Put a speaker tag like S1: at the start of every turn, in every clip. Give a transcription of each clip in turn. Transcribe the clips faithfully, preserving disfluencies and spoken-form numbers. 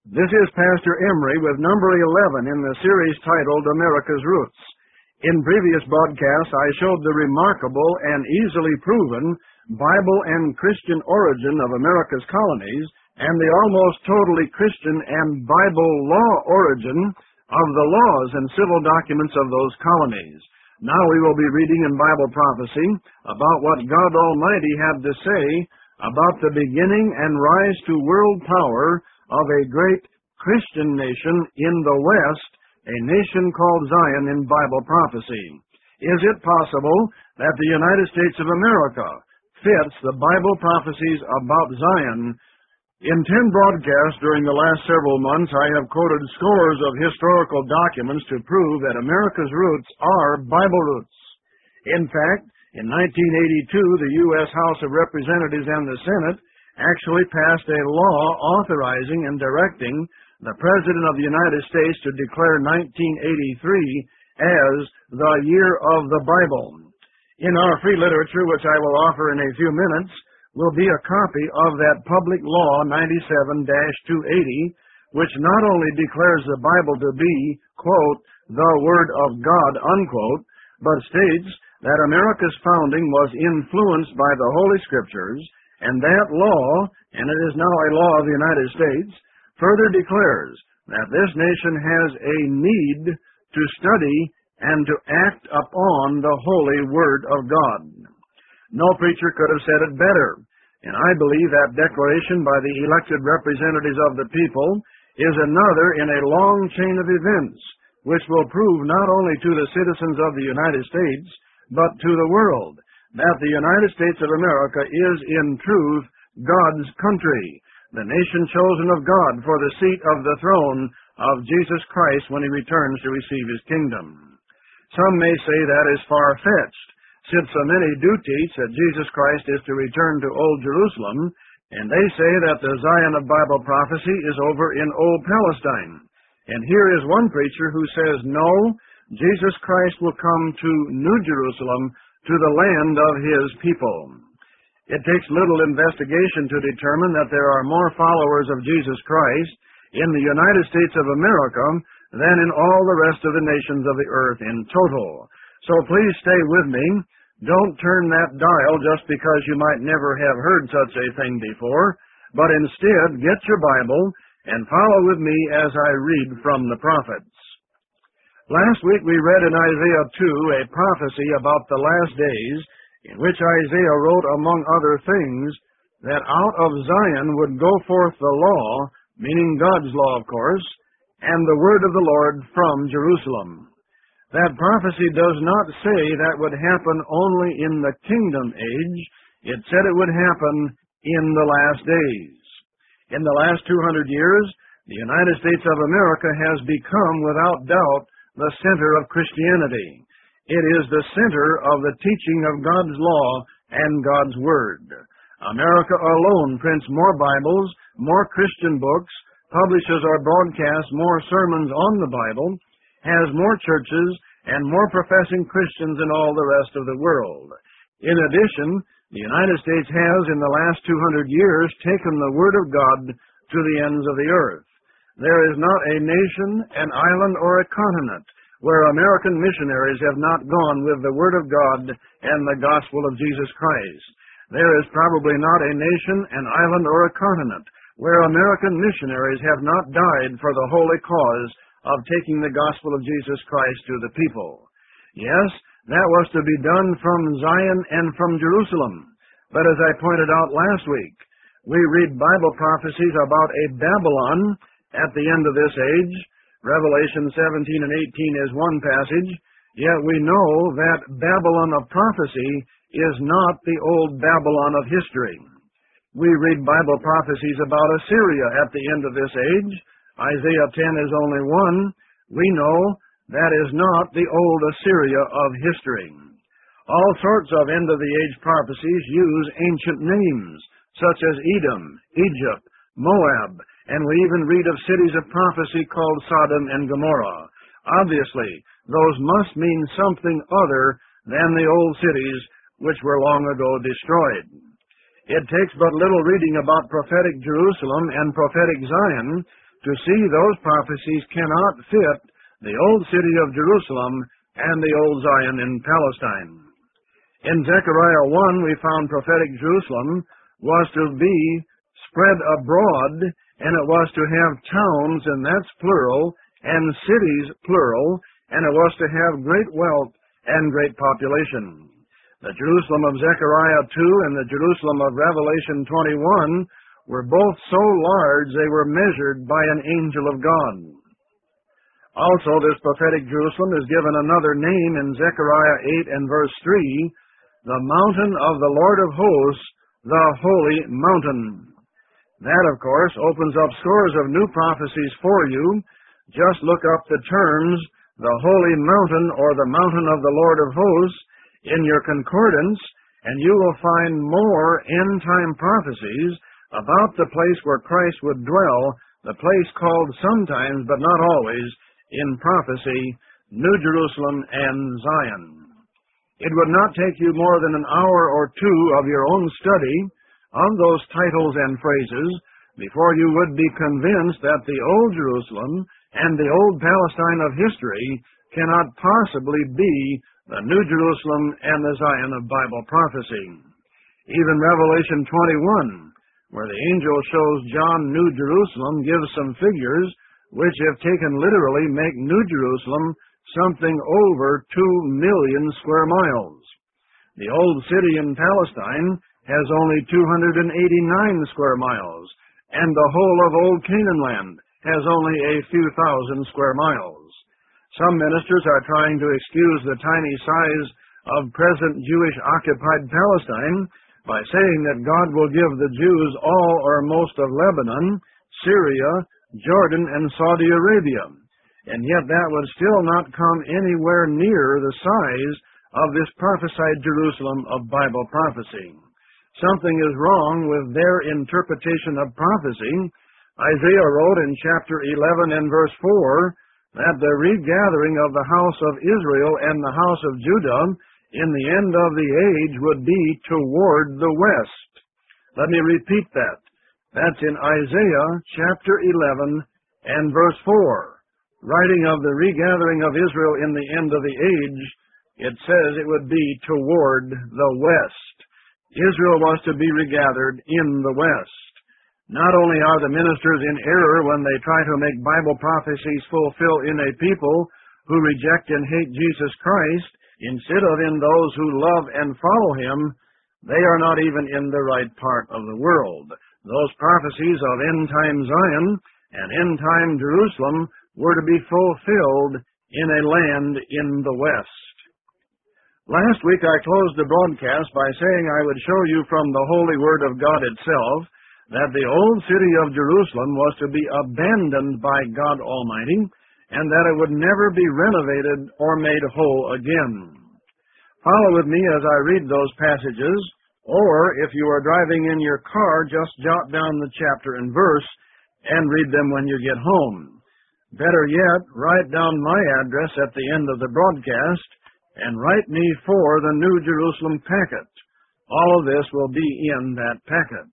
S1: This is Pastor Emery with number eleven in the series titled America's Roots. In previous broadcasts, I showed the remarkable and easily proven Bible and Christian origin of America's colonies and the almost totally Christian and Bible law origin of the laws and civil documents of those colonies. Now we will be reading in Bible prophecy about what God Almighty had to say about the beginning and rise to world power of a great Christian nation in the West, a nation called Zion in Bible prophecy. Is it possible that the United States of America fits the Bible prophecies about Zion? In ten broadcasts during the last several months, I have quoted scores of historical documents to prove that America's roots are Bible roots. In fact, in nineteen eighty-two, the U S House of Representatives and the Senate actually passed a law authorizing and directing the President of the United States to declare nineteen eighty-three as the year of the Bible. In our free literature, which I will offer in a few minutes, will be a copy of that Public Law ninety-seven dash two eighty, which not only declares the Bible to be, quote, the Word of God, unquote, but states that America's founding was influenced by the Holy Scriptures, and that law, and it is now a law of the United States, further declares that this nation has a need to study and to act upon the holy Word of God. No preacher could have said it better, and I believe that declaration by the elected representatives of the people is another in a long chain of events, which will prove not only to the citizens of the United States, but to the world, that the United States of America is in truth God's country, the nation chosen of God for the seat of the throne of Jesus Christ when he returns to receive his kingdom. Some may say that is far-fetched, since so many do teach that Jesus Christ is to return to Old Jerusalem, and they say that the Zion of Bible prophecy is over in Old Palestine. And here is one preacher who says, no, Jesus Christ will come to New Jerusalem, to the land of his people. It takes little investigation to determine that there are more followers of Jesus Christ in the United States of America than in all the rest of the nations of the earth in total. So please stay with me. Don't turn that dial just because you might never have heard such a thing before, but instead get your Bible and follow with me as I read from the prophets. Last week we read in Isaiah two a prophecy about the last days, in which Isaiah wrote, among other things, that out of Zion would go forth the law, meaning God's law, of course, and the word of the Lord from Jerusalem. That prophecy does not say that would happen only in the kingdom age. It said it would happen in the last days. In the last two hundred years, the United States of America has become, without doubt, the center of Christianity. It is the center of the teaching of God's law and God's Word. America alone prints more Bibles, more Christian books, publishes or broadcasts more sermons on the Bible, has more churches, and more professing Christians than all the rest of the world. In addition, the United States has, in the last two hundred years, taken the Word of God to the ends of the earth. There is not a nation, an island, or a continent where American missionaries have not gone with the Word of God and the gospel of Jesus Christ. There is probably not a nation, an island, or a continent where American missionaries have not died for the holy cause of taking the gospel of Jesus Christ to the people. Yes, that was to be done from Zion and from Jerusalem. But as I pointed out last week, we read Bible prophecies about a Babylon at the end of this age. Revelation seventeen and eighteen is one passage, yet we know that Babylon of prophecy is not the old Babylon of history. We read Bible prophecies about Assyria at the end of this age. Isaiah ten is only one. We know that is not the old Assyria of history. All sorts of end-of-the-age prophecies use ancient names, such as Edom, Egypt, Moab, and we even read of cities of prophecy called Sodom and Gomorrah. Obviously, those must mean something other than the old cities which were long ago destroyed. It takes but little reading about prophetic Jerusalem and prophetic Zion to see those prophecies cannot fit the old city of Jerusalem and the old Zion in Palestine. In Zechariah one, we found prophetic Jerusalem was to be spread abroad, and it was to have towns, and that's plural, and cities, plural, and it was to have great wealth and great population. The Jerusalem of Zechariah two and the Jerusalem of Revelation twenty-one were both so large they were measured by an angel of God. Also, this prophetic Jerusalem is given another name in Zechariah eight and verse three, the mountain of the Lord of hosts, the holy mountain. That, of course, opens up scores of new prophecies for you. Just look up the terms, the holy mountain or the mountain of the Lord of hosts, in your concordance, and you will find more end-time prophecies about the place where Christ would dwell, the place called sometimes, but not always, in prophecy, New Jerusalem and Zion. It would not take you more than an hour or two of your own study on those titles and phrases before you would be convinced that the old Jerusalem and the old Palestine of history cannot possibly be the New Jerusalem and the Zion of Bible prophecy. Even Revelation twenty-one, where the angel shows John New Jerusalem, gives some figures which, if taken literally, make New Jerusalem something over two million square miles. The old city in Palestine has only two hundred eighty-nine square miles, and the whole of old Canaan land has only a few thousand square miles. Some ministers are trying to excuse the tiny size of present Jewish-occupied Palestine by saying that God will give the Jews all or most of Lebanon, Syria, Jordan, and Saudi Arabia, and yet that would still not come anywhere near the size of this prophesied Jerusalem of Bible prophecy. Something is wrong with their interpretation of prophecy. Isaiah wrote in chapter eleven and verse four that the regathering of the house of Israel and the house of Judah in the end of the age would be toward the west. Let me repeat that. That's in Isaiah chapter eleven and verse four. Writing of the regathering of Israel in the end of the age, it says it would be toward the west. Israel was to be regathered in the west. Not only are the ministers in error when they try to make Bible prophecies fulfill in a people who reject and hate Jesus Christ, instead of in those who love and follow Him, they are not even in the right part of the world. Those prophecies of end-time Zion and end-time Jerusalem were to be fulfilled in a land in the west. Last week I closed the broadcast by saying I would show you from the Holy Word of God itself that the old city of Jerusalem was to be abandoned by God Almighty, and that it would never be renovated or made whole again. Follow with me as I read those passages, or if you are driving in your car, just jot down the chapter and verse and read them when you get home. Better yet, write down my address at the end of the broadcast and write me for the New Jerusalem packet. All of this will be in that packet.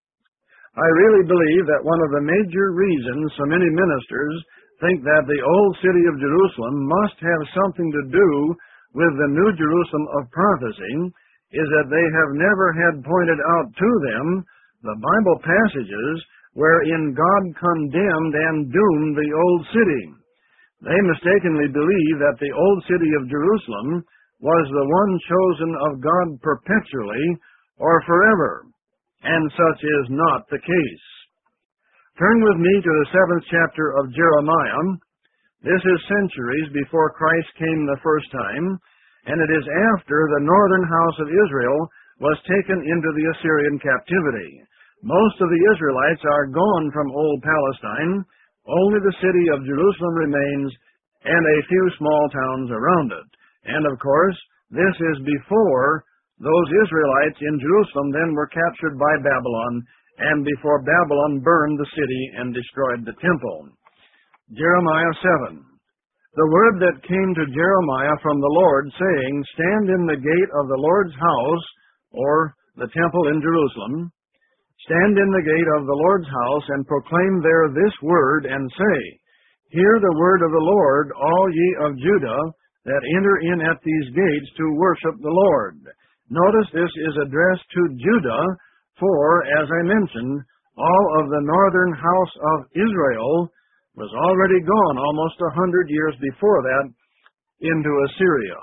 S1: I really believe that one of the major reasons so many ministers think that the old city of Jerusalem must have something to do with the New Jerusalem of prophecy is that they have never had pointed out to them the Bible passages wherein God condemned and doomed the old city. They mistakenly believe that the old city of Jerusalem was the one chosen of God perpetually or forever, and such is not the case. Turn with me to the seventh chapter of Jeremiah. This is centuries before Christ came the first time, and it is after the northern house of Israel was taken into the Assyrian captivity. Most of the Israelites are gone from old Palestine. Only the city of Jerusalem remains, and a few small towns around it. And, of course, this is before those Israelites in Jerusalem then were captured by Babylon, and before Babylon burned the city and destroyed the temple. Jeremiah seven. The word that came to Jeremiah from the Lord, saying, Stand in the gate of the Lord's house, or the temple in Jerusalem, Stand in the gate of the Lord's house, and proclaim there this word, and say, Hear the word of the Lord, all ye of Judah, that enter in at these gates to worship the Lord. Notice this is addressed to Judah, for, as I mentioned, all of the northern house of Israel was already gone almost a hundred years before that into Assyria.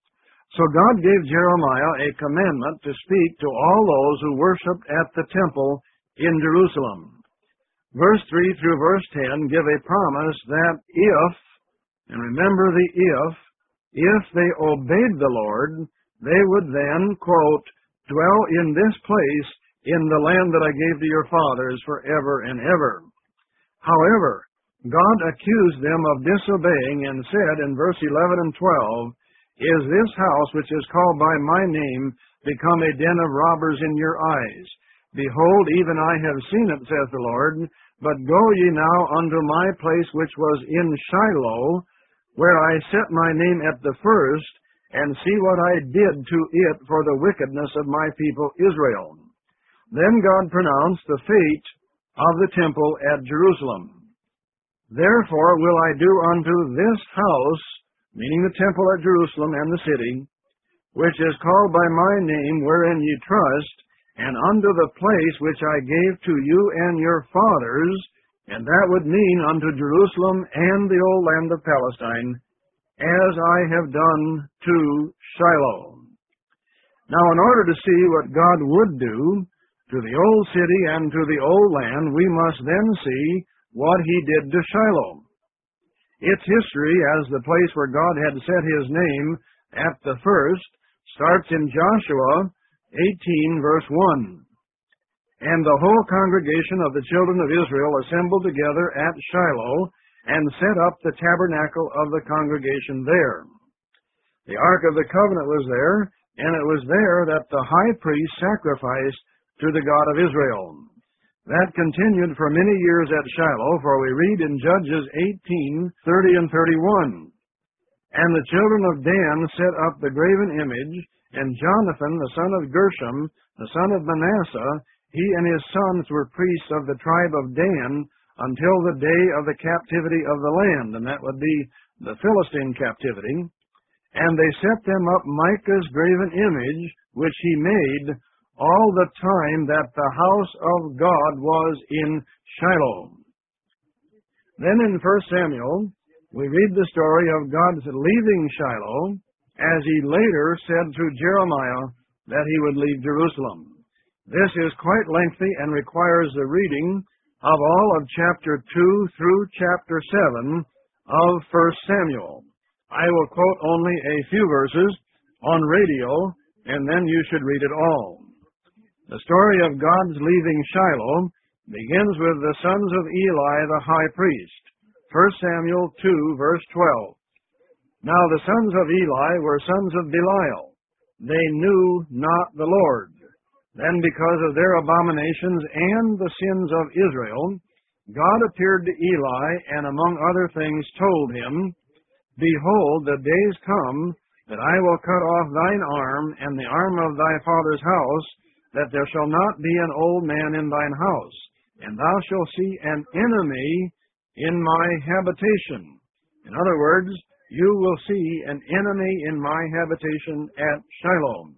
S1: So God gave Jeremiah a commandment to speak to all those who worshiped at the temple in Jerusalem. Verse three through verse ten give a promise that if, and remember the if, if they obeyed the Lord, they would then, quote, dwell in this place in the land that I gave to your fathers forever and ever. However, God accused them of disobeying and said in verse eleven and twelve, Is this house which is called by my name become a den of robbers in your eyes? Behold, even I have seen it, saith the Lord. But go ye now unto my place which was in Shiloh, where I set my name at the first, and see what I did to it for the wickedness of my people Israel. Then God pronounced the fate of the temple at Jerusalem. Therefore will I do unto this house, meaning the temple at Jerusalem and the city, which is called by my name, wherein ye trust, and unto the place which I gave to you and your fathers, and that would mean unto Jerusalem and the old land of Palestine, as I have done to Shiloh. Now, in order to see what God would do to the old city and to the old land, we must then see what he did to Shiloh. Its history as the place where God had set his name at the first starts in Joshua eighteen, verse one. And the whole congregation of the children of Israel assembled together at Shiloh and set up the tabernacle of the congregation there. The Ark of the Covenant was there, and it was there that the high priest sacrificed to the God of Israel. That continued for many years at Shiloh, for we read in Judges eighteen, thirty and thirty-one. And the children of Dan set up the graven image, and Jonathan, the son of Gershom, the son of Manasseh, he and his sons were priests of the tribe of Dan until the day of the captivity of the land, and that would be the Philistine captivity. And they set them up Micah's graven image, which he made, all the time that the house of God was in Shiloh. Then in First Samuel, we read the story of God's leaving Shiloh, as he later said to Jeremiah that he would leave Jerusalem. This is quite lengthy and requires the reading of all of chapter two through chapter seven of First Samuel. I will quote only a few verses on radio, and then you should read it all. The story of God's leaving Shiloh begins with the sons of Eli the high priest. First Samuel two, verse twelve. Now the sons of Eli were sons of Belial. They knew not the Lord. Then because of their abominations and the sins of Israel, God appeared to Eli, and among other things told him, Behold, the days come that I will cut off thine arm and the arm of thy father's house, that there shall not be an old man in thine house, and thou shalt see an enemy in my habitation. In other words, you will see an enemy in my habitation at Shiloh.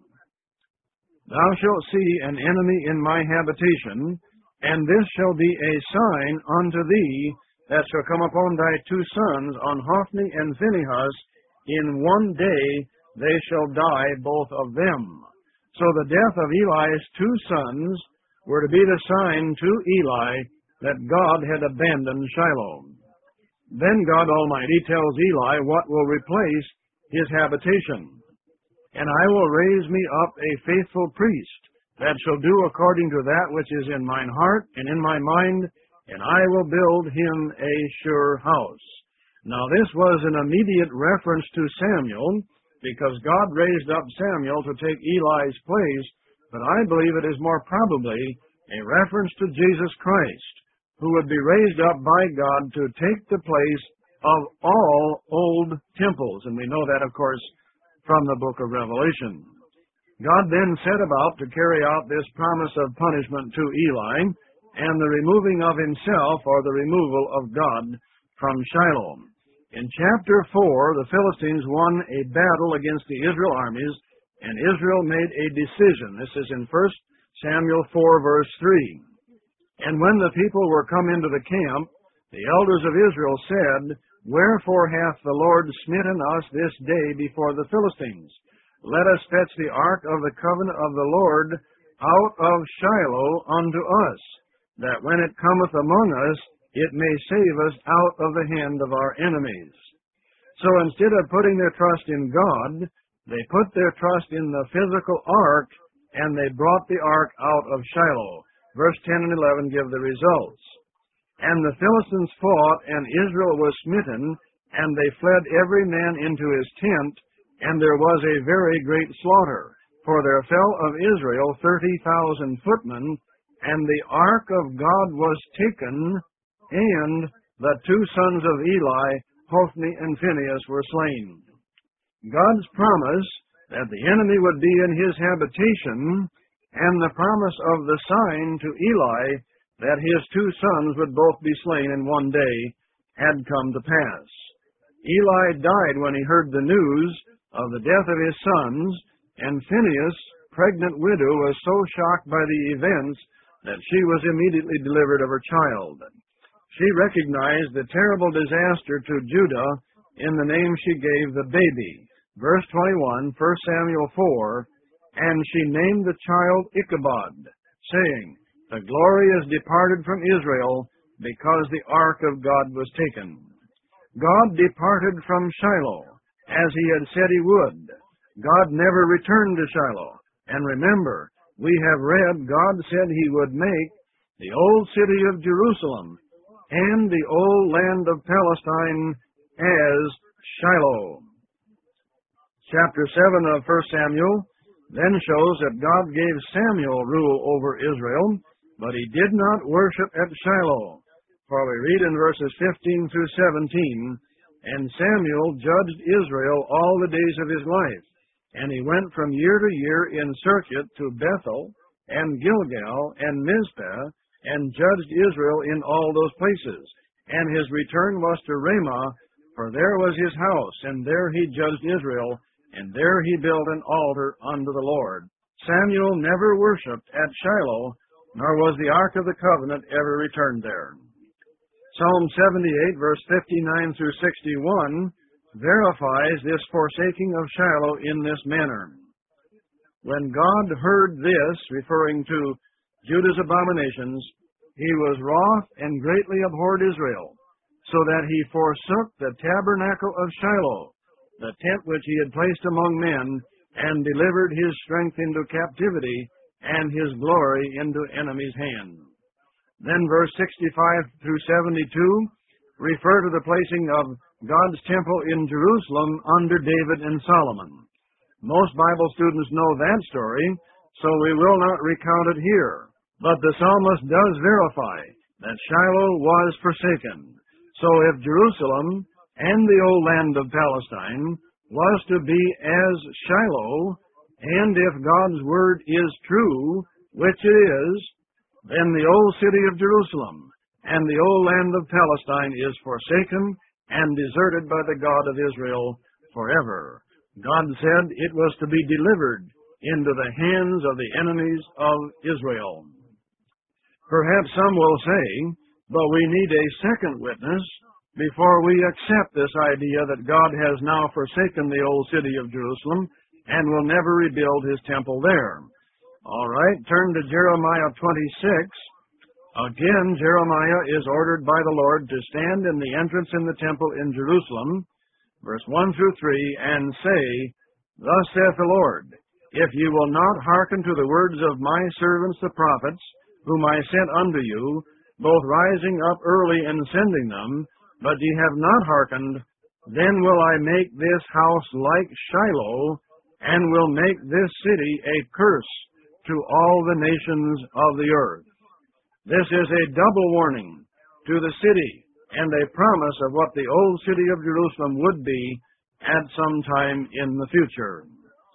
S1: Thou shalt see an enemy in my habitation, and this shall be a sign unto thee, that shall come upon thy two sons, on Hophni and Phinehas. In one day they shall die, both of them. So the death of Eli's two sons were to be the sign to Eli that God had abandoned Shiloh. Then God Almighty tells Eli what will replace his habitation. And I will raise me up a faithful priest, that shall do according to that which is in mine heart and in my mind, and I will build him a sure house. Now this was an immediate reference to Samuel, because God raised up Samuel to take Eli's place, but I believe it is more probably a reference to Jesus Christ, who would be raised up by God to take the place of all old temples. And we know that, of course, from the book of Revelation. God then set about to carry out this promise of punishment to Eli and the removing of himself, or the removal of God, from Shiloh. In chapter four, the Philistines won a battle against the Israel armies, and Israel made a decision. This is in First Samuel four, verse three. And when the people were come into the camp, the elders of Israel said, Wherefore hath the Lord smitten us this day before the Philistines? Let us fetch the ark of the covenant of the Lord out of Shiloh unto us, that when it cometh among us, it may save us out of the hand of our enemies. So instead of putting their trust in God, they put their trust in the physical ark, and they brought the ark out of Shiloh. Verse ten and eleven give the results. And the Philistines fought, and Israel was smitten, and they fled every man into his tent, and there was a very great slaughter. For there fell of Israel thirty thousand footmen, and the ark of God was taken, and the two sons of Eli, Hophni and Phinehas, were slain. God's promise that the enemy would be in his habitation, and the promise of the sign to Eli that his two sons would both be slain in one day, had come to pass. Eli died when he heard the news of the death of his sons, and Phinehas, pregnant widow, was so shocked by the events that she was immediately delivered of her child. She recognized the terrible disaster to Judah in the name she gave the baby. Verse twenty-one, First Samuel four, And she named the child Ichabod, saying, The glory is departed from Israel, because the ark of God was taken. God departed from Shiloh, as he had said he would. God never returned to Shiloh. And remember, we have read God said he would make the old city of Jerusalem and the old land of Palestine as Shiloh. Chapter seven of First Samuel then shows that God gave Samuel rule over Israel, but he did not worship at Shiloh. For we read in verses fifteen through seventeen, And Samuel judged Israel all the days of his life, and he went from year to year in circuit to Bethel, and Gilgal, and Mizpah, and judged Israel in all those places. And his return was to Ramah, for there was his house, and there he judged Israel, and there he built an altar unto the Lord. Samuel never worshipped at Shiloh, nor was the ark of the covenant ever returned there. Psalm seventy-eight, verse fifty-nine through sixty-one, verifies this forsaking of Shiloh in this manner. When God heard this, referring to Judah's abominations, he was wroth and greatly abhorred Israel, so that he forsook the tabernacle of Shiloh, the tent which he had placed among men, and delivered his strength into captivity, and his glory into enemies' hand. Then verse sixty-five through seventy-two refer to the placing of God's temple in Jerusalem under David and Solomon. Most Bible students know that story, so we will not recount it here. But the psalmist does verify that Shiloh was forsaken. So if Jerusalem and the old land of Palestine was to be as Shiloh, and if God's word is true, which it is, then the old city of Jerusalem and the old land of Palestine is forsaken and deserted by the God of Israel forever. God said it was to be delivered into the hands of the enemies of Israel. Perhaps some will say, but we need a second witness before we accept this idea that God has now forsaken the old city of Jerusalem and will never rebuild his temple there. All right, turn to Jeremiah twenty-six. Again, Jeremiah is ordered by the Lord to stand in the entrance in the temple in Jerusalem, verse one through three, and say, Thus saith the Lord, If you will not hearken to the words of my servants the prophets, whom I sent unto you, both rising up early and sending them, but ye have not hearkened, then will I make this house like Shiloh, and will make this city a curse to all the nations of the earth. This is a double warning to the city, and a promise of what the old city of Jerusalem would be at some time in the future.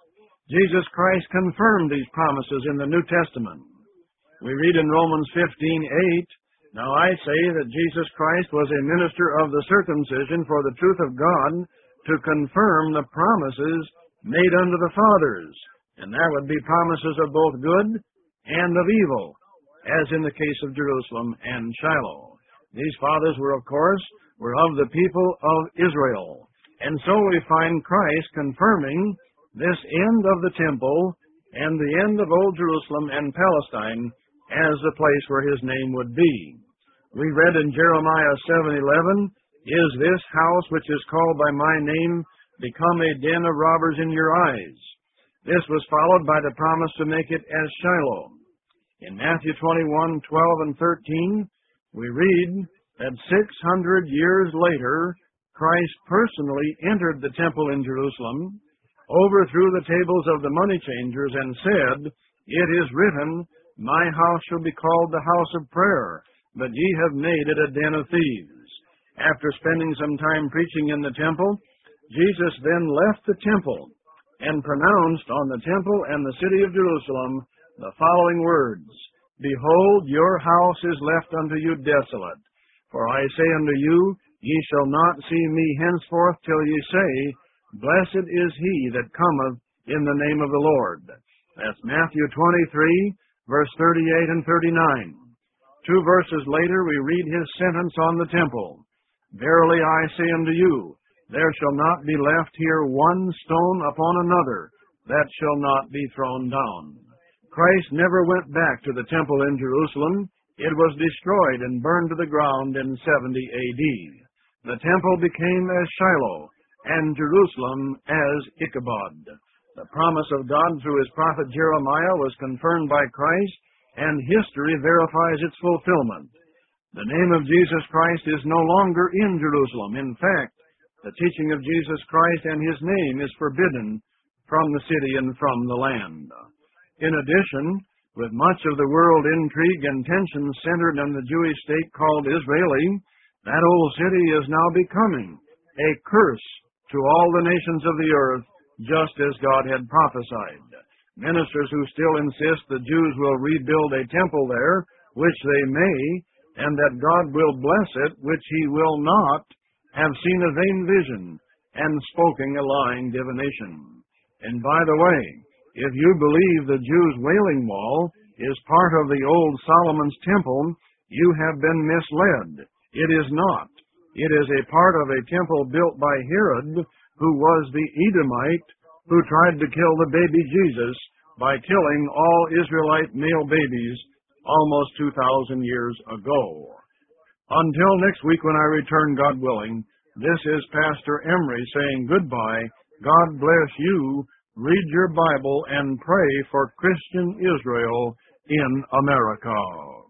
S1: Jesus Christ confirmed these promises in the New Testament. We read in Romans fifteen eight, "Now I say that Jesus Christ was a minister of the circumcision for the truth of God, to confirm the promises made unto the fathers." And that would be promises of both good and of evil, as in the case of Jerusalem and Shiloh. These fathers were, of course, were of the people of Israel. And so we find Christ confirming this end of the temple and the end of Old Jerusalem and Palestine as the place where his name would be. We read in Jeremiah seven eleven, "Is this house which is called by my name become a den of robbers in your eyes?" This was followed by the promise to make it as Shiloh. In Matthew twenty-one twelve and thirteen, we read that six hundred years later, Christ personally entered the temple in Jerusalem, overthrew the tables of the money changers, and said, "It is written, my house shall be called the house of prayer, but ye have made it a den of thieves." After spending some time preaching in the temple, Jesus then left the temple and pronounced on the temple and the city of Jerusalem the following words, "Behold, your house is left unto you desolate. For I say unto you, ye shall not see me henceforth till ye say, Blessed is he that cometh in the name of the Lord." That's Matthew twenty-three, verse thirty-eight and thirty-nine. Two verses later, we read his sentence on the temple. "Verily I say unto you, there shall not be left here one stone upon another that shall not be thrown down." Christ never went back to the temple in Jerusalem. It was destroyed and burned to the ground in seventy A D. The temple became as Shiloh, and Jerusalem as Ichabod. The promise of God through his prophet Jeremiah was confirmed by Christ, and history verifies its fulfillment. The name of Jesus Christ is no longer in Jerusalem. In fact, the teaching of Jesus Christ and his name is forbidden from the city and from the land. In addition, with much of the world intrigue and tension centered on the Jewish state called Israeli, that old city is now becoming a curse to all the nations of the earth, just as God had prophesied. Ministers who still insist the Jews will rebuild a temple there, which they may, and that God will bless it, which he will not, have seen a vain vision and spoken a lying divination. And by the way, if you believe the Jews' Wailing Wall is part of the old Solomon's temple, you have been misled. It is not. It is a part of a temple built by Herod, who was the Edomite who tried to kill the baby Jesus by killing all Israelite male babies almost two thousand years ago. Until next week when I return, God willing, this is Pastor Emery saying goodbye. God bless you. Read your Bible and pray for Christian Israel in America.